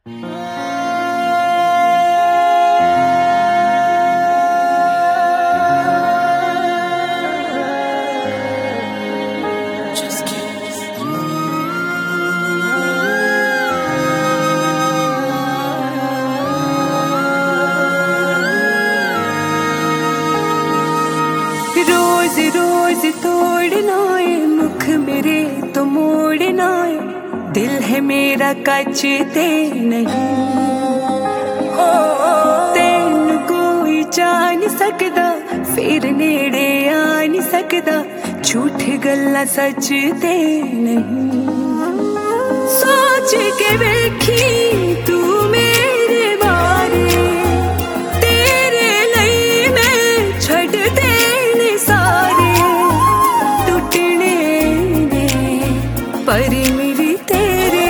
रोज रोज तोड़ना है मुख मेरे तो मोड़ना है, दिल है मेरा कचते नहीं। तेन कोई जान सकदा फिर नेड़े आ नहीं सकदा, झूठ गल्ला सच ते नहीं। सोच के वेखी तू मेरे बारे, तेरे लई मैं छड़ देने सारे। टुटने ने पर मेरी तेरे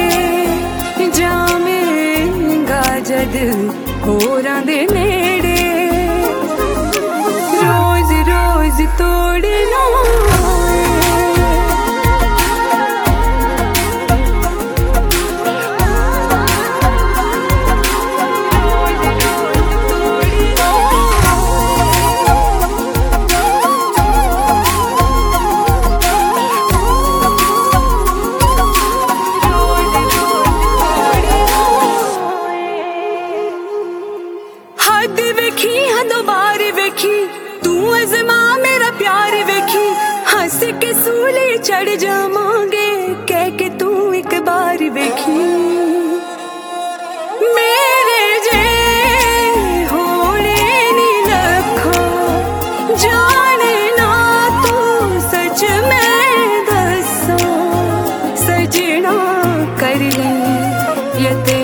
जावेंगा जद होरां दे नेड़े। रोज रोज तोड़ना वेखी हदों बार वेखी तू अज़मा मेरा प्यार वेखी। हंस के सूली चढ़ जावांगे कह के तू एक बार वेखी। मेरे जे होने नी लखो जाने ना तू सच मैं दसो। सजना कर ले ये